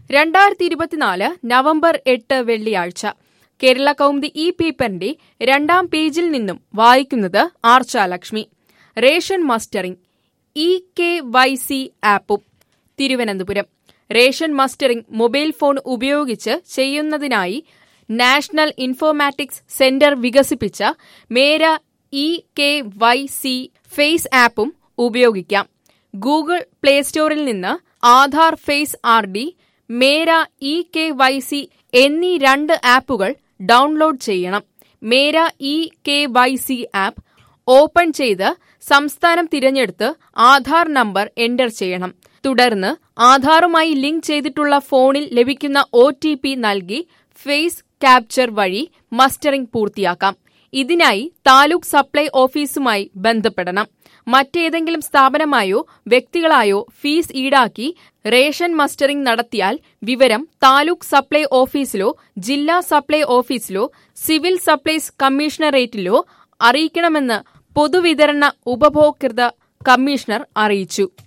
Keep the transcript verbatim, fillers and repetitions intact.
രണ്ടായിരത്തി ഇരുപത്തിനാല് നവംബർ എട്ട് വെള്ളിയാഴ്ച കേരള കൗമുദി ഈ പേപ്പറിന്റെ രണ്ടാം പേജിൽ നിന്നും വായിക്കുന്നത് Archalakshmi. Ration mustering E K Y C ആപ്പും. Thiruvananthapuram. Ration mustering mobile phone ഉപയോഗിച്ച് ചെയ്യുന്നതിനായി നാഷണൽ ഇൻഫോർമാറ്റിക്സ് സെന്റർ വികസിപ്പിച്ച Mera E K Y C face ആപ്പും ഉപയോഗിക്കാം. ഗൂഗിൾ പ്ലേ സ്റ്റോറിൽ നിന്ന് Aadhaar face R D, Mera E K Y C എന്നീ രണ്ട് ആപ്പുകൾ ഡൗൺലോഡ് ചെയ്യണം. Mera E K Y C app open ചെയ്ത് സംസ്ഥാനം തിരഞ്ഞെടുത്ത് ആധാർ നമ്പർ എന്റർ ചെയ്യണം. തുടർന്ന് ആധാറുമായി ലിങ്ക് ചെയ്തിട്ടുള്ള ഫോണിൽ ലഭിക്കുന്ന ഒ ടി പി നൽകി ഫേസ് ക്യാപ്ചർ വഴി മസ്റ്ററിംഗ് പൂർത്തിയാക്കാം. ഇതിനായി താലൂക്ക് സപ്ലൈ ഓഫീസുമായി ബന്ധപ്പെടണം. മറ്റേതെങ്കിലും സ്ഥാപനമായോ വ്യക്തികളായോ ഫീസ് ഈടാക്കി റേഷൻ മസ്റ്ററിംഗ് നടത്തിയാൽ വിവരം താലൂക്ക് സപ്ലൈ ഓഫീസിലോ ജില്ലാ സപ്ലൈ ഓഫീസിലോ സിവിൽ സപ്ലൈസ് കമ്മീഷണറേറ്റിലോ അറിയിക്കണമെന്ന് പൊതുവിതരണ ഉപഭോക്തൃ കമ്മീഷണർ അറിയിച്ചു.